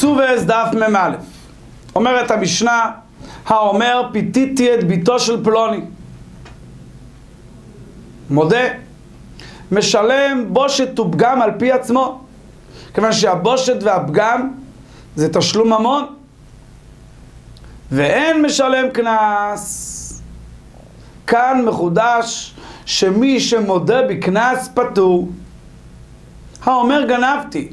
קסובס דף מ"א. אומרת המשנה, האומר פיתיתי את ביתו של פלוני, מודה, משלם בושת ופגם על פי עצמו, כיוון שהבושת והפגם זה תשלום ממון, ואין משלם קנס. כאן מחודש שמי שמודה בקנס פטור. האומר גנבתי,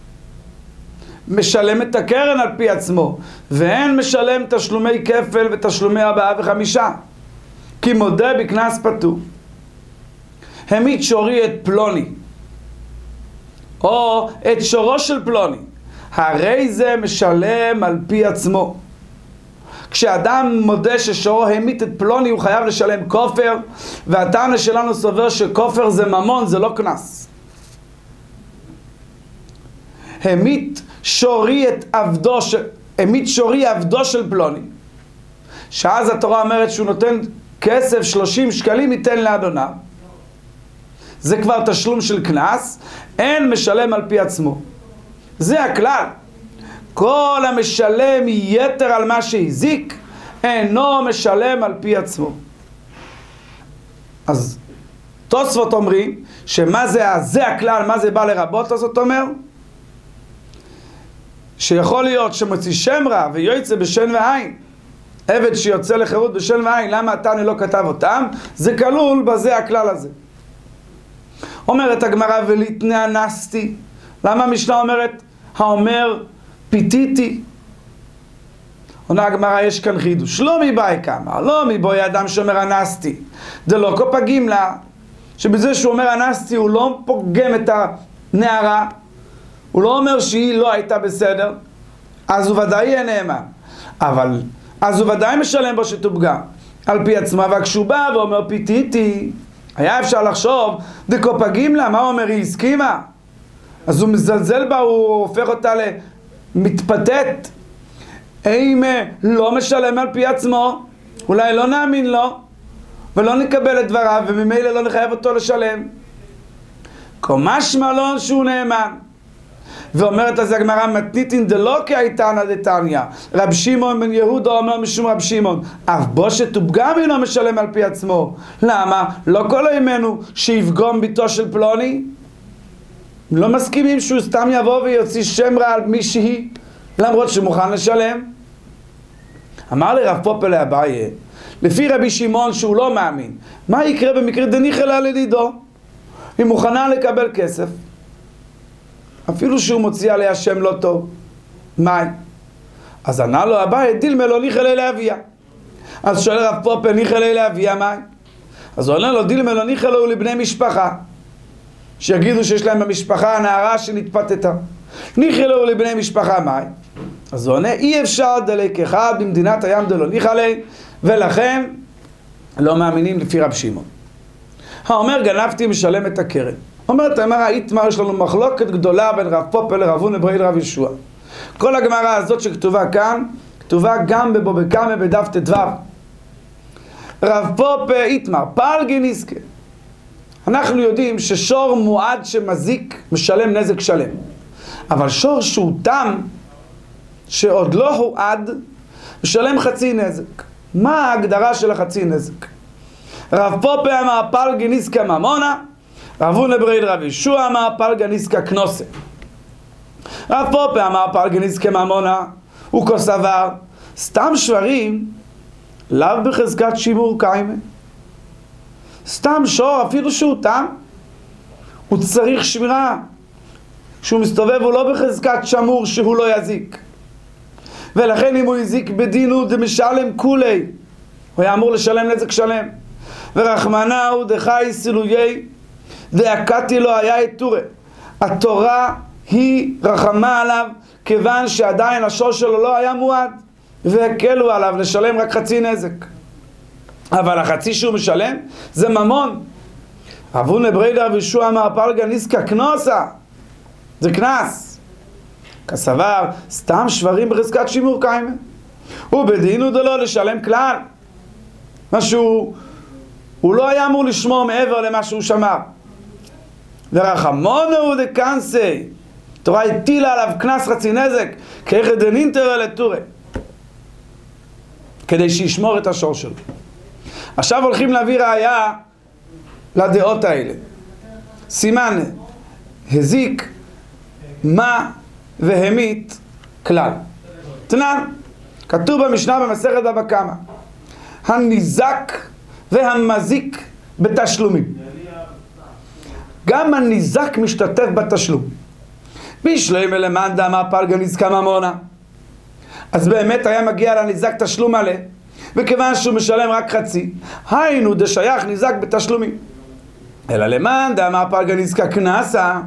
משלם את הקרן על פי עצמו, ואין משלם תשלומי כפל ותשלומי 4 ו5, כי מודה בקנס פטור. המית שורי את פלוני, או את שורו של פלוני, הרי זה משלם על פי עצמו. כשאדם מודה ששורו המית את פלוני, הוא חייב לשלם כופר, והטענה שלנו סובר שכופר זה ממון, זה לא קנס. המית שורי עבדו של פלוני, שאז התורה אומרת שהוא נותן כסף 30 שקלים ייתן לאדוניו, זה כבר תשלום של קנס, אין משלם על פי עצמו. זה הכלל. כל המשלם יתר על מה שהזיק, אינו משלם על פי עצמו. אז תוספות אומרים שמה זה הכלל, מה זה בא לרבות? אז זאת אומר שיכול להיות שמוציא שם רע ויוצא בשן ועין, עבד שיוצא לחירות בשן ועין, למה התנא לא כתב אותם? זה כלול בזה הכלל הזה. אומרת הגמרא וליתנא אנסתי. למה המשנה אומרת האומר פיתיתי? עונה הגמרא, יש כאן חידוש. לא מבאי כמה, לא מבואי אדם שאומר אנסתי, דלא קופגים לה, שבזה שהוא אומר אנסתי הוא לא פוגם את הנערה, הוא לא אומר שהיא לא הייתה בסדר, אז הוא ודאי יהיה נאמן, אבל אז הוא ודאי משלם בו שתופגם על פי עצמה. וכשהוא בא ואומר פיתיתי, היה אפשר לחשוב דקופגים לה, מה הוא אומר? היא הסכימה, אז הוא מזלזל בה, הוא הופך אותה למתפתת. אם לא משלם על פי עצמו, אולי לא נאמין לו ולא נקבל את דבריו, וממילא לא נחייב אותו לשלם. משמע לו שהוא נאמן. ואומרת אז הגמרא מתניתין דלא כהייתנא דתניא, רב שמעון בן יהודה אומר משום רב שמעון, אף בושת ופגם אינו משלם על פי עצמו. למה? לא כל הימנו שיפגום ביתו של פלוני, לא מסכימים שהוא סתם יבוא ויוציא שם רע על מישהי למרות שמוכן לשלם. אמר לרב פופא לאביי, לפי רבי שמעון שהוא לא מאמין, מה יקרה במקרה דניחא לה לדידו? היא מוכנה לקבל כסף אפילו שהוא מוציא עליה שם לא טוב, מה? אז ענה לו אביי, דילמה לא ניחא ליה לאביה. אז שואל רב פופא, ניחא ליה לאביה מה? אז הוא עונה לו, דילמה לא ניחא לו לבני משפחה, שיגידו שיש להם במשפחה הנערה שנתפתתה. ניחא לו לבני משפחה מה? אז הוא עונה, אי אפשר דלק אחד במדינת הים דלא ניחא ליה, ולכן לא מאמינים לפי רב שמעון. האומר גנבתי משלם את הקרן. אומרת הגמרא, איתמר, יש לנו מחלוקת גדולה בין רב פופא לרב הונא ברי לרב יהושע. כל הגמרא הזאת שכתובה כאן, כתובה גם בבבא קמא בדף ט"ו. רב פופא איתמר, פלגי ניסקה. אנחנו יודעים ששור מועד שמזיק משלם נזק שלם. אבל שור שהוא תם, שעוד לא הועד, משלם חצי נזק. מה ההגדרה של החצי נזק? רב פופא אמר פלגי ניסקה ממונה, רב הונא ברי לרב יהושע אמר פלגי ניסקה קנוסה. רב פופא אמר פלגי ניסקה ממונה, הוא כוסבר, סתם שברים לאו בחזקת שימור קיימה. סתם שור אפילו שהוא תם, הוא צריך שמירה. כשהוא מסתובב הוא לא בחזקת שמור שהוא לא יזיק, ולכן אם הוא יזיק בדינו דמשלם כולי, הוא היה אמור לשלם נזק שלם. ורחמנא הוא דחי סילויי דאקתי לו היה יתורה. התורה היא רחמה עליו כיוון שעדיין השור שלו לא היה מועד, והקלו עליו לשלם רק חצי נזק, אבל החצי שהוא משלם זה ממון. רב הונא ברי לרב יהושע אמר פלגי ניסקה קנוסה, זה קנס. כסבר סתם שברים בחזקת שימור קיימה, ובדינו דלא לשלם כלל, משהו הוא לא היה אמור לשמור מעבר למה שהוא שמר. ורחמונו הוא דקנסי, התורה הטילה עליו קנס חצי נזק, כאיכא דנינטרא לטורי, כדי שישמור את השור שלו. עכשיו הולכים להביא ראיה לדעות האלה. סימן הזיק מה והמית כלל. תנן, כתוב במשנה במסכת בבא קמא, הניזק והמזיק בתשלומים. גם הניזק משתתף בתשלום. בישלמה למאן דאמר פלגא נזקה ממונה. אז באמת היה מגיע לניזק תשלום מלא, וכיוון שהוא משלם רק חצי, היינו דשייך ניזק בתשלומים. אלא למאן דאמר פלגא נזקה קנסה.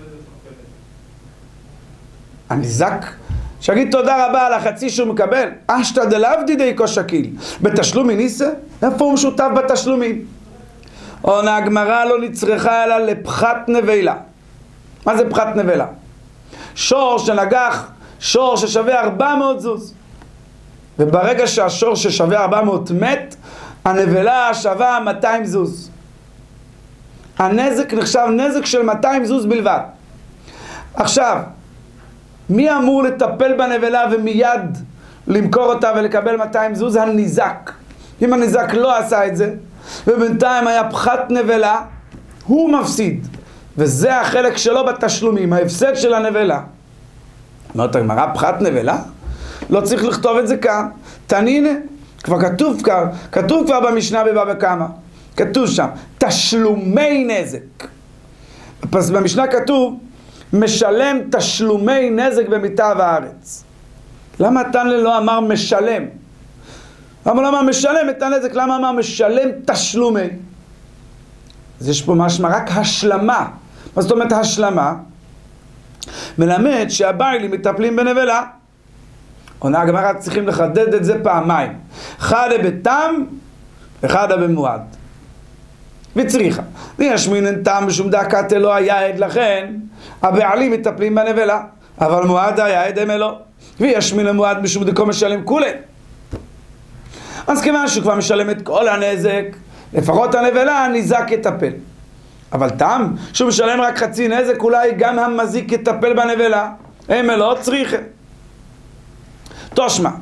הניזק שיגיד תודה רבה על החצי שהוא מקבל, אשתא דלעבדי דייקו שקיל, בתשלום מניסה? איפה הוא משותף בתשלומים? עונה הגמרא לא נצרכה אלא לפחת נבלה. מה זה פחת נבלה? שור שנגח, שור ששווה 400 זוז. וברגע שהשור ששווה 400 מת, הנבלה שווה 200 זוז. הנזק נחשב נזק של 200 זוז בלבד. עכשיו, מי אמור לטפל בנבלה ומיד למכור אותה ולקבל 200 זוז? הניזק. אם הניזק לא עשה את זה, ובינתיים היה פחת נבלה, הוא מפסיד. וזה החלק שלו בתשלומים, ההפסד של הנבלה. אומרת הגמרא, פחת נבלה? לא צריך לכתוב את זה כאן. תנינה, כבר כתוב כבר במשנה בבבא קמא. כתוב שם, תשלומי נזק. במשנה כתוב, משלם תשלומי נזק במיטה וארץ. למה תנא לא אמר משלם? למה לא אמר משלם את הנזק? למה אמר משלם תשלומי? אז יש פה משמע רק השלמה. מה זאת אומרת השלמה? מלמד שהבעלים מטפלים בנבלה. עונה הגמרא, צריכים לחדד את זה פעמיים. חדה בתם וחדה במועד. וצריכה. ויש מינן תם משום דקת לא היה עד, לכן הבעלים מטפלים בנבלה, אבל מועד היה עד הם אלו. ויש מינן מועד משום דקו משלם כולה. אז כיוון שהוא כבר משלם את כל הנזק, לפחות הנבלה הניזק יטפל. אבל תם שהוא משלם רק חצי נזק, אולי גם המזיק יטפל בנבלה. הם אלו צריכה. תושמע,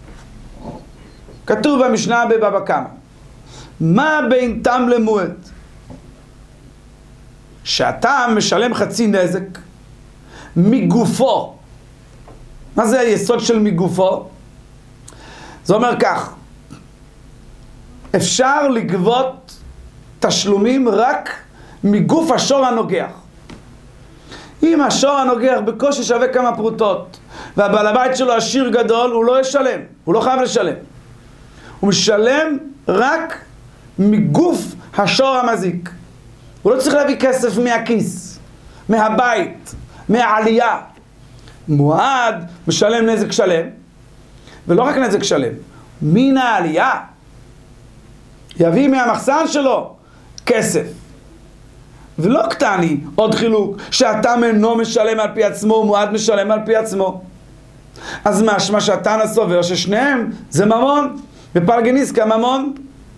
כתוב במשנה בבבא קמא, מה בין תם למועד? שהתם משלם חצי נזק מגופו. מה זה היסוד של מגופו? זה אומר כך, אפשר לגבות תשלומים רק מגוף השור הנוגח. אם השור הנוגח בקושי שווה כמה פרוטות, והבעל הבית שלו עשיר גדול, הוא לא ישלם, הוא לא חייב לשלם. הוא משלם רק מגוף השור המזיק. הוא לא צריך להביא כסף מהכיס, מהבית, מהעלייה. מועד משלם נזק שלם, ולא רק נזק שלם, מן העלייה יביא מהמחסן שלו כסף. ולא קטני, עוד חילוק, שהתם אינו משלם על פי עצמו, מועד משלם על פי עצמו. אז משמע שהתנא סובר ששניהם זה ממון, ופלגא נזקה ממון.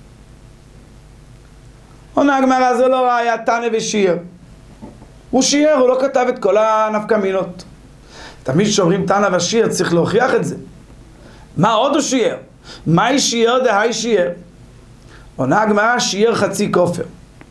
עונה הגמרא, זה לא ראיה, תנא ושיער. הוא שיער, הוא לא כתב את כל הנפקמינות. תמיד שאומרים תנא ושיער צריך להוכיח את זה. מה עוד הוא שיער? מהי שיער דהי שיער? עונה הגמרא, שיער חצי כופר.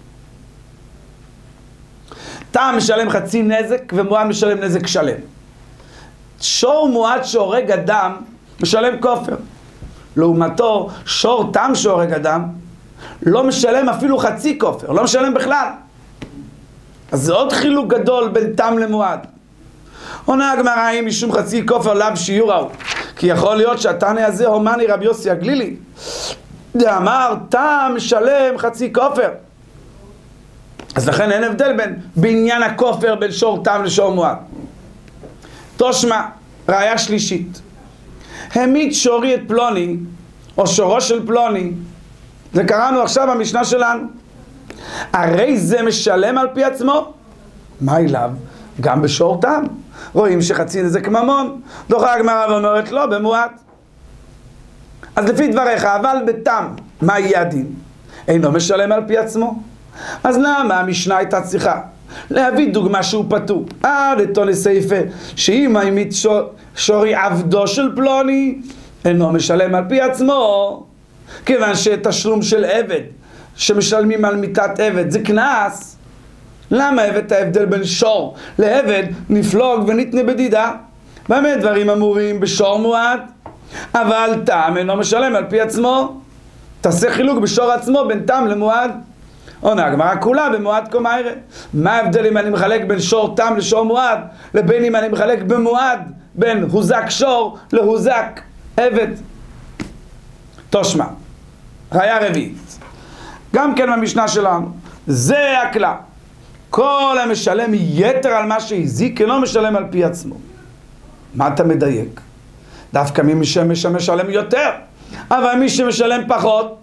תם משלם חצי נזק ומועד משלם נזק שלם. שור מועד שהורג אדם משלם כופר. לעומתו שור תם שהורג אדם לא משלם אפילו חצי כופר, לא משלם בכלל. אז זה עוד חילוק גדול בין תם למועד. עונה הגמרא, אם משום חצי כופר לאו שיעורהו, כי יכול להיות שהתנא הזה הומני רבי יוסי הגלילי דאמר תם משלם חצי כופר, אז לכן אין הבדל בעניין הכופר בין שור תם לשור מועד. תושמע, ראיה שלישית, המית שורי את פלוני או שורו של פלוני, זה קראנו עכשיו במשנה שלנו, הרי זה משלם על פי עצמו. מה אליו? גם בשור תם רואים שחצי נזק ממון. דוחה הגמרא ואומרת לא, במועד. אז לפי דבריך, אבל בתם מה יהיה הדין? אינו משלם על פי עצמו. אז למה המשנה הייתה צריכה להביא דוגמה שהוא פטור. לתוני סייפה, שאם העמית שורי עבדו של פלוני, אינו משלם על פי עצמו, כיוון שתשלום של עבד, שמשלמים על מיתת עבד, זה קנס. למה הבאת ההבדל בין שור לעבד, נפלוג ונתנה בדידה? באמת דברים אמורים בשור מועד, אבל תם אינו משלם על פי עצמו. תעשה חילוק בשור עצמו בין תם למועד. עונה הגמרא כולה במועד קומיירה. מה ההבדל אם אני מחלק בין שור תם לשור מועד, לבין אם אני מחלק במועד בין הוזק שור להוזק עבד? תושמע, ראיה רביעית, גם כן במשנה שלנו, זה הכלל. כל המשלם יתר על מה שהזיק אינו משלם על פי עצמו. מה אתה מדייק? דווקא מי שמשלם יותר, אבל מי שמשלם פחות,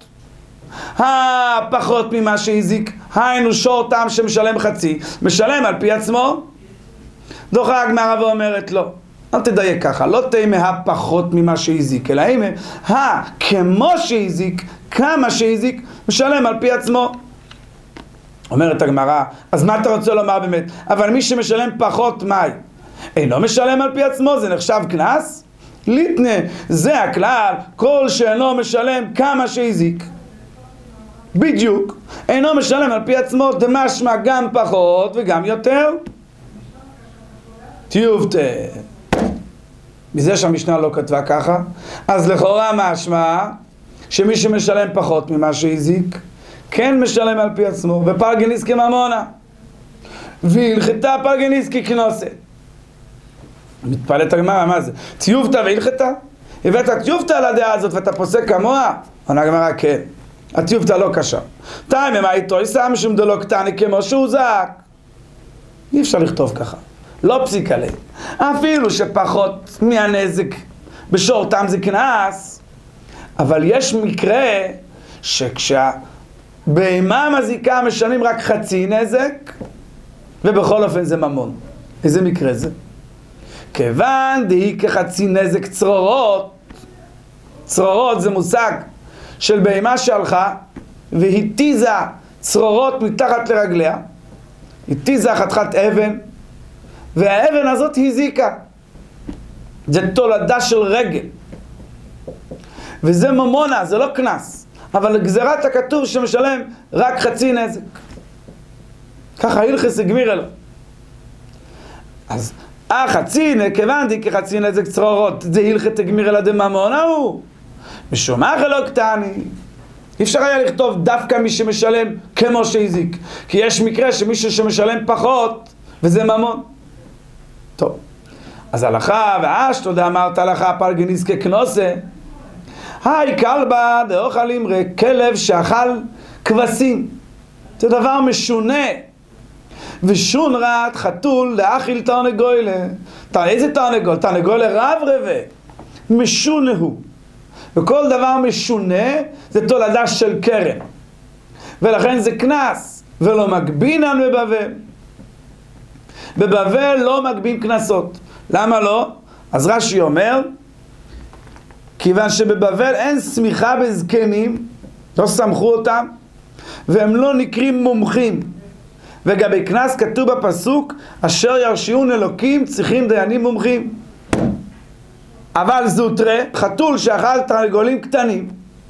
פחות ממה שהזיק, היינו שור תם שמשלם חצי, משלם על פי עצמו. דוחה הגמרא ואומרת לא, אל תדייק ככה, לא תהיה פחות ממה שהזיק, אלא אם כמו שהזיק, כמה שהזיק, משלם על פי עצמו. אומרת הגמרא, אז מה אתה רוצה לומר באמת? אבל מי שמשלם פחות מאי, אינו משלם על פי עצמו, זה נחשב קנס? ליטנה, זה הכלל, כל שאינו משלם כמה שהזיק. בדיוק, אינו משלם על פי עצמו, דמשמע גם פחות וגם יותר. תיובטה. מזה שהמשנה לא כתבה ככה, אז לכאורה משמע שמי שמשלם פחות ממה שהזיק, כן משלם על פי עצמו, ופלגניסקי ממונה, והלכתה פלגניסקי כנוסה. מתפלאת הגמרא, מה זה? תיובטה והלכתה? הבאת תיובטה על הדעה הזאת ואתה פוסק כמוה? עונה הגמרא, כן. התיובטה לא קשה. תאי מה איתו, יסע משום דלא קטני כמו שהוא זק. אי אפשר לכתוב ככה. לא פסיק עליהם. אפילו שפחות מהנזק בשור תם זה קנס, אבל יש מקרה שכשהבהמה מזיקה משלמים רק חצי נזק, ובכל אופן זה ממון. איזה מקרה זה? כיוון דהי כחצי נזק צרורות, צרורות זה מושג של בהמה שהלכה והתיזה צרורות מתחת לרגליה, התיזה חתיכת אבן, והאבן הזאת הזיקה. זה תולדה של רגל, וזה ממונה, זה לא קנס, אבל גזירת הכתוב שמשלם רק חצי נזק. ככה הלכס הגמיר אלו. אז חצי נקבנתי כחצי נזק צרורות, זה הלכת הגמיר אלא דממונה הוא משום אחר לא קטני. אי אפשר היה לכתוב דווקא מי שמשלם כמו שהזיק, כי יש מקרה שמישהו שמשלם פחות וזה ממון. טוב, אז הלכה ואשתו דאמרת הלכה פלגניסקי כנוסה, היי כלבה דאוכל אמרה, כלב שאכל כבשים, זה דבר משונה. ושון רת חתול לאכיל תרנגולה. איזה תרנגול? תרנגולה רב רבה, משונה הוא. וכל דבר משונה זה תולדה של קרן, ולכן זה קנס, ולא מגבינן בבבל. בבבל לא מגבין קנסות. למה לא? אז רש"י אומר, כיוון שבבבל אין סמיכה בזקנים, לא סמכו אותם, והם לא נקרים מומחים. וגבי קנס כתוב בפסוק, אשר ירשיעון אלוקים צריכים דיינים מומחים. אבל זוטרה, חתול שאכל תרנגולים קטנים,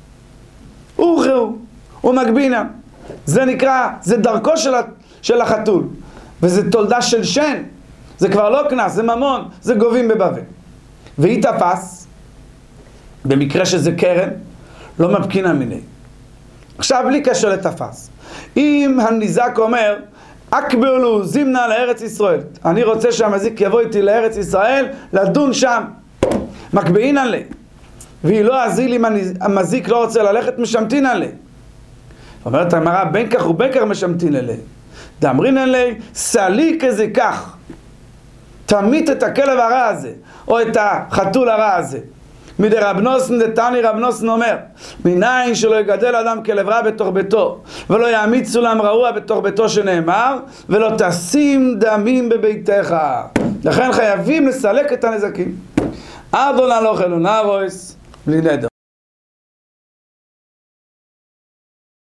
הוא מגבינם. זה נקרא, זה דרכו של החתול, וזה תולדה של שן, זה כבר לא קנס, זה ממון, זה גובים בבבל. והיא תפס, במקרה שזה קרן, לא מבקינה מיני. עכשיו בלי קשר לתפס, אם הניזק אומר, אקבלו זימנה לארץ ישראל, אני רוצה שהמזיק יבוא איתי לארץ ישראל לדון שם, מקבעין עלי, והיא לא הזיל אם המזיק לא רוצה ללכת, משמתין עלי. אומרת הגמרא, בין כך ובין כך משמתין עלי. דאמרין עלי, סלי כזה כך, תמית את הכלב הרע הזה, או את החתול הרע הזה. מדי רב נוסן דתני, רב נוסן אומר, מניין שלא יגדל אדם כלב רע בתוך ביתו, ולא יעמיד סולם רעוע בתוך ביתו שנאמר, ולא תשים דמים בביתך. לכן חייבים לסלק את הנזקים. אדון הלוך אלו נרויס, בלי נדר.